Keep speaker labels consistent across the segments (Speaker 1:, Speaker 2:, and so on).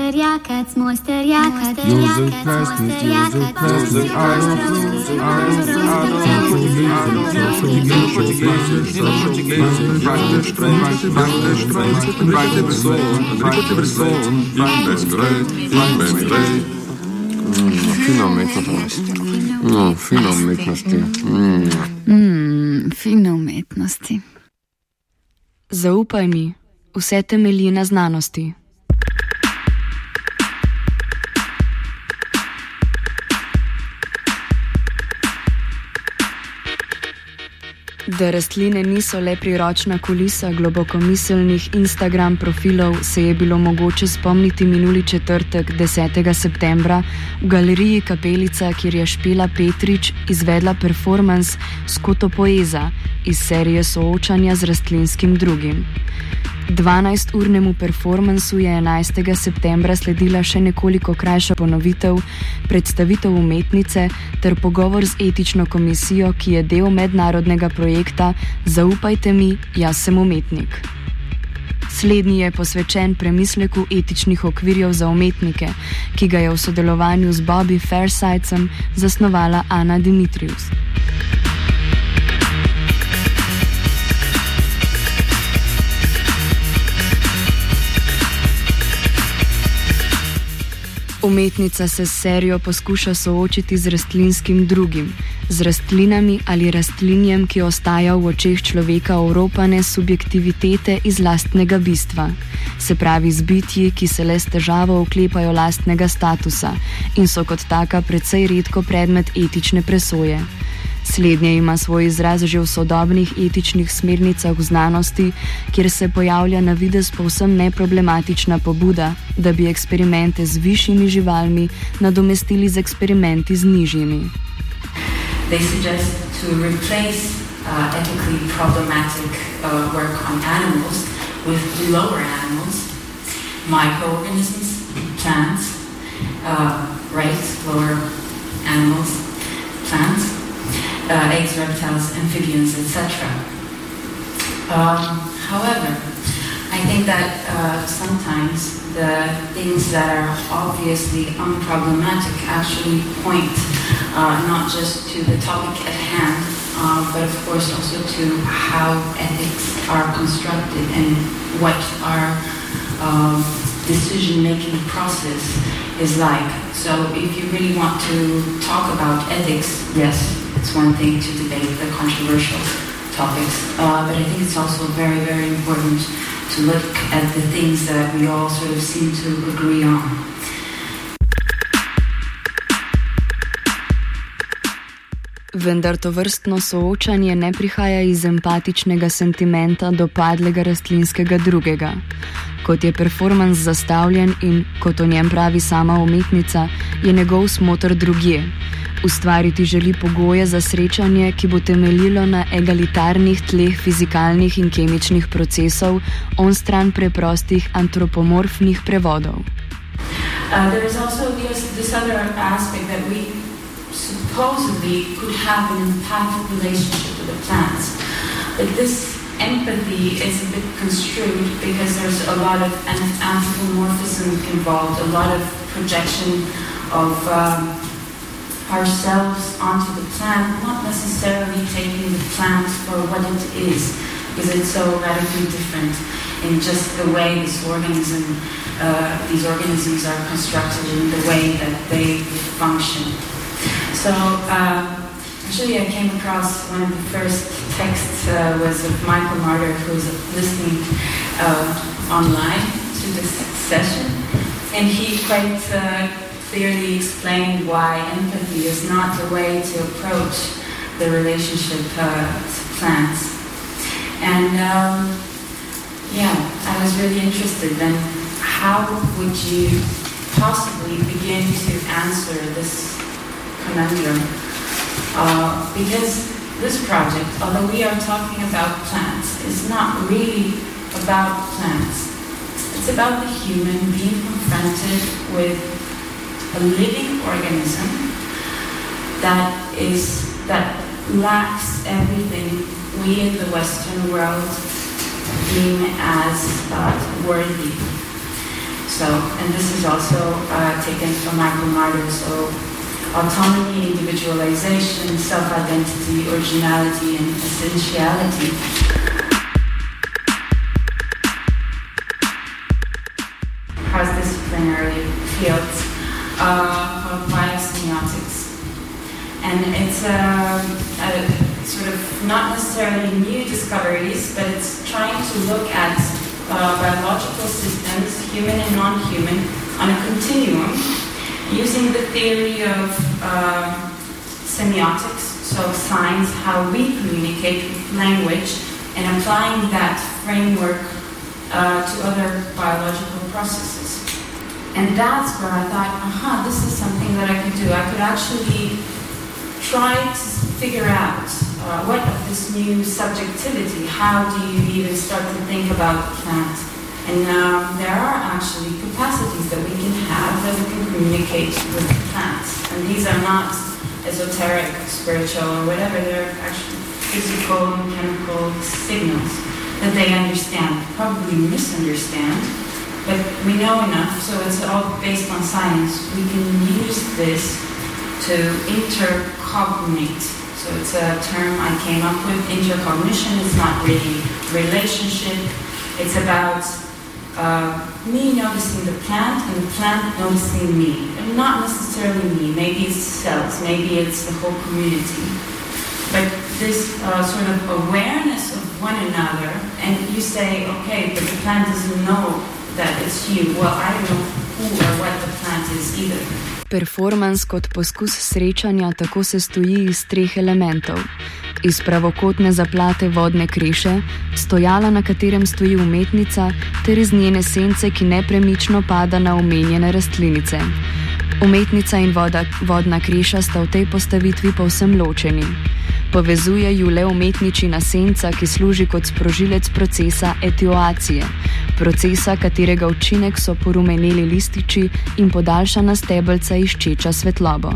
Speaker 1: Fino umetnosti.
Speaker 2: Fino umetnosti. Zaupaj mi, vse temelji na znanosti. Da rastline niso le priročna kulisa globokomiselnih Instagram profilov, se je bilo mogoče spomniti minuli četrtek, 10. septembra, v galeriji Kapelica, kjer je Špela Petrič izvedla performans Skotopoeza iz serije soočanja z rastlinskim drugim. 12-urnemu performansu je 11. septembra sledila še nekoliko krajša ponovitev, predstavitev umetnice ter pogovor z etično komisijo, ki je del mednarodnega projekta Zaupajte mi, jaz sem umetnik. Slednji je posvečen premisleku etičnih okvirjev za umetnike, ki ga je v sodelovanju z Bobby Fairsightsom zasnovala Ana Dimitrius. Umetnica se s serijo poskuša soočiti z rastlinskim drugim, z rastlinami ali rastlinjem, ki ostaja v očeh človeka oropane subjektivitete iz lastnega bistva. Se pravi z bitji, ki se le s težavo oklepajo lastnega statusa in so kot taka precej redko predmet etične presoje. Slednje ima svoj izraz že v sodobnih etičnih smernicah v znanosti, kjer se pojavlja na videz povsem neproblematična pobuda, da bi eksperimente z višjimi živalmi nadomestili z eksperimenti z nižjimi.
Speaker 3: They suggest to replace ethically problematic work on animals with lower animals, microorganisms, plants, lower animals, plants, eggs, reptiles, amphibians, etc. However, I think that sometimes the things that are obviously unproblematic actually point not just to the topic at hand, but of course also to how ethics are constructed and what our decision-making process is like. So if you really want to talk about ethics, yes, it's one thing to debate the controversial topics, but I think it's also very, very important to look at the things that we all sort of seem to agree on.
Speaker 2: Vendar to vrstno soočanje ne prihaja iz empatičnega sentimenta do padlega rastlinskega drugega. Kot je performans zastavljen in, kot o njem pravi sama umetnica, je njegov smoter drugje. Ustvariti želi pogoje za srečanje, ki bo temeljilo na egalitarnih tleh fizikalnih in kemičnih procesov, onstran preprostih antropomorfnih prevodov.
Speaker 3: There is also this other aspect that we supposedly could have an empathic relationship with the plants. But this empathy is a bit construed because there's a lot of anthropomorphism involved, a lot of projection of ourselves onto the plant, not necessarily taking the plant for what it is, because it's so radically different in just the way these organisms are constructed and the way that they function. So actually I came across one of the first texts was of Michael Marder, who's listening online to this session, and he quite clearly explained why empathy is not the way to approach the relationship to plants. And I was really interested then, how would you possibly begin to answer this conundrum? Because this project, although we are talking about plants, is not really about plants. It's about the human being confronted with a living organism that lacks everything we in the Western world deem as worthy. So, and this is also taken from Michael Marder. So, autonomy, individualization, self-identity, originality, and essentiality. Cross-disciplinary fields called biosemiotics. And it's sort of not necessarily new discoveries, but it's trying to look at biological systems, human and non-human, on a continuum, using the theory of semiotics, so signs, how we communicate with language, and applying that framework to other biological processes. And that's where I thought, this is something that I could do. I could actually try to figure out what of this new subjectivity, how do you even start to think about the plant? And there are actually capacities that we can have that we can communicate with the plants. And these are not esoteric, spiritual, or whatever. They're actually physical and chemical signals that they understand, probably misunderstand, but we know enough, so it's all based on science. We can use this to intercognate. So it's a term I came up with, intercognition. It's not really relationship. It's about me noticing the plant and the plant noticing me. And not necessarily me. Maybe it's cells. Maybe it's the whole community. But this sort of awareness of one another, and you say, okay, but the plant doesn't know that it's you. Well, I don't know who or what the plant is either.
Speaker 2: Performans kot poskus srečanja tako se stoji iz 3 elementov. Iz pravokotne zaplate vodne kreše, stojala, na katerem stoji umetnica, ter iz njene sence, ki nepremično pada na omenjene rastlinice. Umetnica in vodna kreša sta v tej postavitvi povsem ločeni. Povezuje ju le umetničina senca, ki služi kot sprožilec procesa etioacije, procesa, katerega učinek so porumeneli lističi in podaljšana stebelca iščeča svetlobo.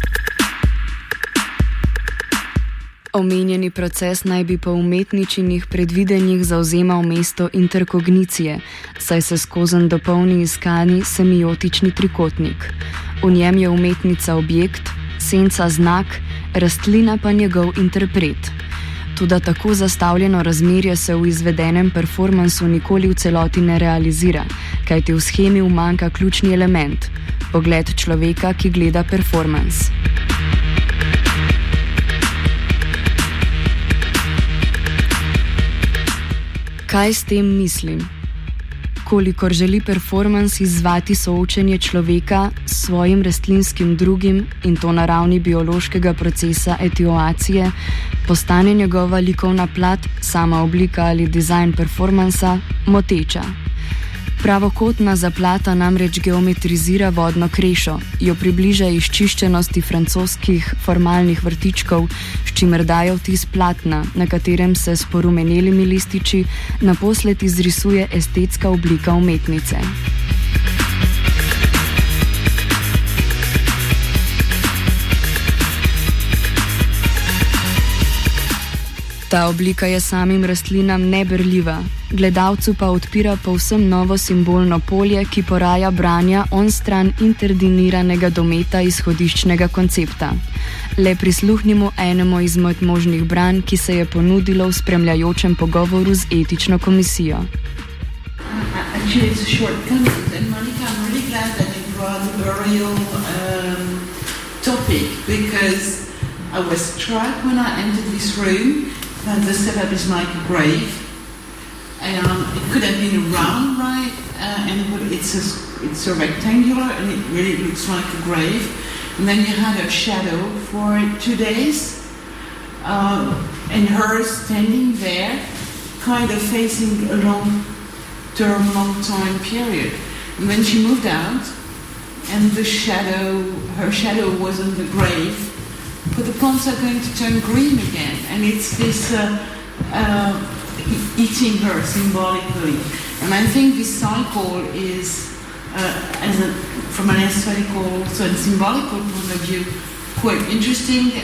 Speaker 2: Omenjeni proces naj bi po umetničinih predvidenjih zavzemal mesto interkognicije, saj se skozenj dopolni iskani semiotični trikotnik. V njem je umetnica objekt, senca znak, rastlina pa njegov interpret. Toda tako zastavljeno razmerje se v izvedenem performansu nikoli v celoti ne realizira, kajti v shemi umanjka ključni element – pogled človeka, ki gleda performans. Kaj s tem mislim? Kolikor želi performans izzvati soočenje človeka s svojim rastlinskim drugim in to na ravni biološkega procesa etioacije, postane njegova likovna plat, sama oblika ali dizajn performansa, moteča. Pravokotna zaplata namreč geometrizira vodno krešo, jo približa izčiščenosti francoskih formalnih vrtičkov, s čimer daje vtis platna, na katerem se s porumenelimi lističi naposled izrisuje estetska oblika umetnice. Ta oblika je samim rastlinam neberljiva, gledalcu pa odpira povsem novo simbolno polje, ki poraja branja onstran interdiniranega dometa izhodiščnega koncepta. Le prisluhnimo enemu izmed možnih branj, ki se je ponudilo v spremljajočem pogovoru z etično komisijo.
Speaker 1: Actually, it's a short comment, and Monica, I'm really glad that you brought the burial topic, because I was struck when I entered this room that the setup is like a grave. It could have been a round, right? And it's a rectangular, and it really looks like a grave. And then you had a shadow for 2 days, and her standing there, kind of facing a long-term, long-time period. And then she moved out, and her shadow was on the grave. But the plants are going to turn green again, and it's this eating her symbolically. And I think this cycle is, from an aesthetical and symbolical point of view, quite interesting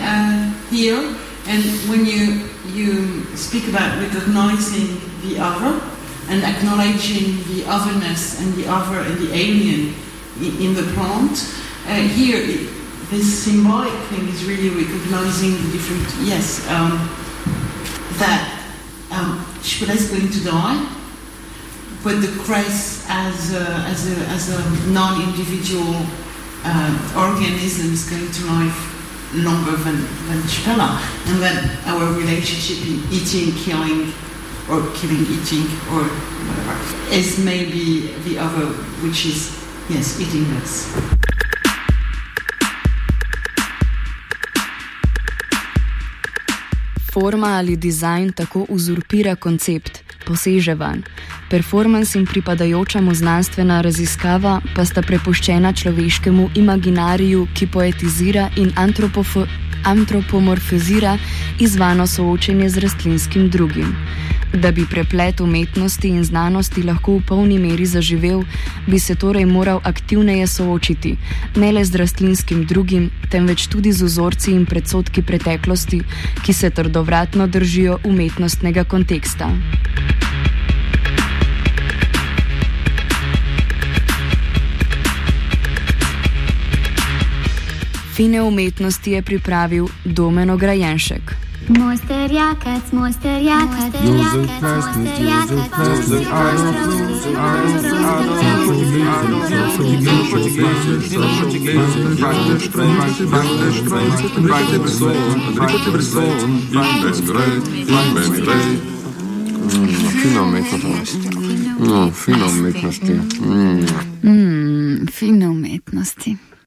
Speaker 1: here. And when you speak about recognizing the other, and acknowledging the otherness and the other and the alien in the plant. Here, this symbolic thing is really recognizing the different, that Shippola is going to die, but the cress as a non-individual organism is going to live longer than Shippola, and then our relationship in eating, killing, or killing, eating, or whatever, is maybe the other, which is, eating less.
Speaker 2: Forma ali dizajn tako uzurpira koncept, poseže vanj. Performans in pripadajoča mu znanstvena raziskava pa sta prepuščena človeškemu imaginariju, ki poetizira in antropomorfizira izvano soočenje z rastlinskim drugim. Da bi preplet umetnosti in znanosti lahko v polni meri zaživel, bi se torej moral aktivneje soočiti, ne le z rastlinskim drugim, temveč tudi z vzorci in predsodki preteklosti, ki se trdovratno držijo umetnostnega konteksta. Fine umetnosti je pripravil Domen Ograjenšek.
Speaker 4: Mojster Jakac,
Speaker 5: Fina umetnosti.
Speaker 6: Fine umetnosti.